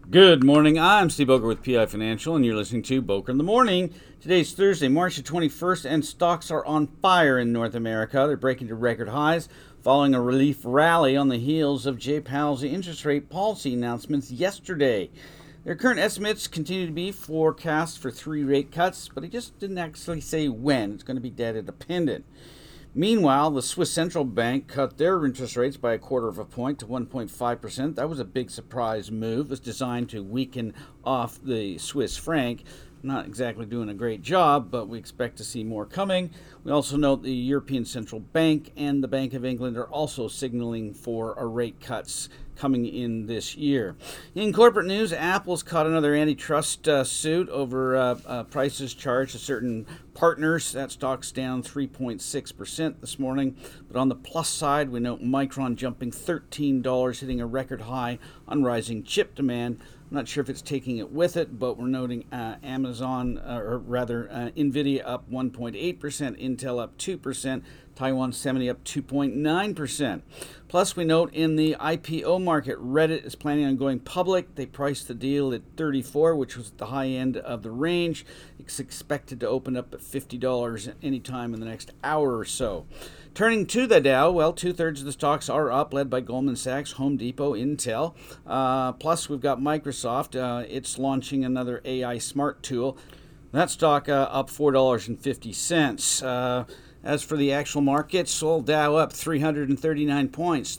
Good morning. I'm Steve Boker with PI Financial, and you're listening to Boker in the Morning. Today's Thursday, March the 21st, and stocks are on fire in North America. They're breaking to record highs following a relief rally on the heels of Jay Powell's interest rate policy announcements yesterday. Their current estimates continue to be forecast for 3 rate cuts, but he just didn't actually say when. It's going to be data dependent. Meanwhile, the Swiss Central Bank cut their interest rates by a quarter of a point to 1.5%. That was a big surprise move. It was designed to weaken off the Swiss franc. Not exactly doing a great job, but we expect to see more coming. We also note the European Central Bank and the Bank of England are also signaling for a rate cuts coming in this year. In corporate news, Apple's caught another antitrust suit over prices charged to certain partners. That stock's down 3.6% this morning. But on the plus side, we note Micron jumping $13, hitting a record high on rising chip demand. I'm not sure if it's taking it with it, but we're noting NVIDIA up 1.8%, Intel up 2%, Taiwan Semi up 2.9%. Plus, we note in the IPO market, Reddit is planning on going public. They priced the deal at $34, which was at the high end of the range. It's expected to open up at $50 anytime in the next hour or so. Turning to the Dow, well, 2/3 of the stocks are up, led by Goldman Sachs, Home Depot, Intel. Plus, we've got Microsoft. It's launching another AI smart tool. That stock up $4.50. As for the actual market, Dow up 339 points,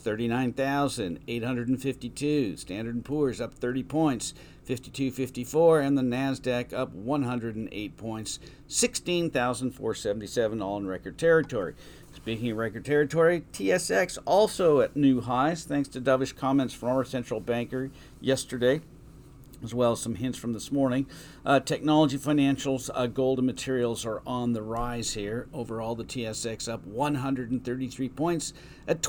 39,852. Standard & Poor's up 30 points, 52.54, and the NASDAQ up 108 points, 16,477, all in record territory. Speaking of record territory, TSX also at new highs, thanks to dovish comments from our central banker yesterday, as well as some hints from this morning. Technology, financials, gold, and materials are on the rise here. Overall, the TSX up 133 points at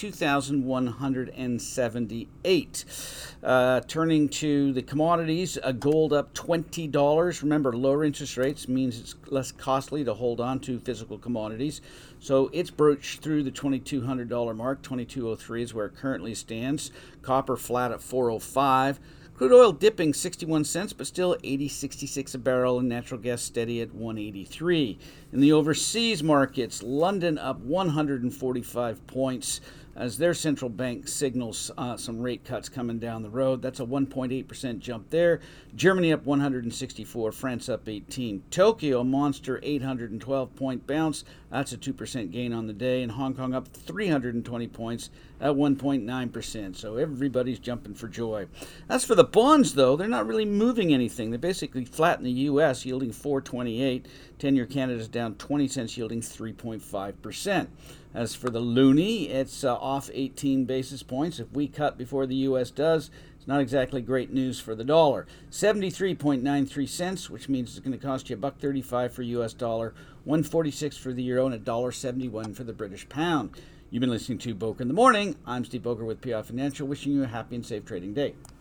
22,178. Turning to the commodities, gold up $20. Remember, lower interest rates means it's less costly to hold on to physical commodities. So it's broached through the $2,200 mark. 2203 is where it currently stands. Copper flat at 405. Crude oil dipping 61 cents, but still $80.66 a barrel, and natural gas steady at $183. In the overseas markets, London up 145 points as their central bank signals some rate cuts coming down the road. That's a 1.8% jump there. Germany up 164, France up 18. Tokyo, a monster 812-point bounce. That's a 2% gain on the day. And Hong Kong up 320 points at 1.9%. So everybody's jumping for joy. As for the bonds, though, they're not really moving anything. They're basically flat in the U.S., yielding 4.28. 10-year Canada's down 20 cents, yielding 3.5%. As for the loonie, it's off 18 basis points. If we cut before the U.S. does, it's not exactly great news for the dollar. 73.93 cents, which means it's going to cost you $1.35 for U.S. dollar, 1.46 for the euro, and $1.71 for the British pound. You've been listening to Boker in the Morning. I'm Steve Boker with PI Financial, wishing you a happy and safe trading day.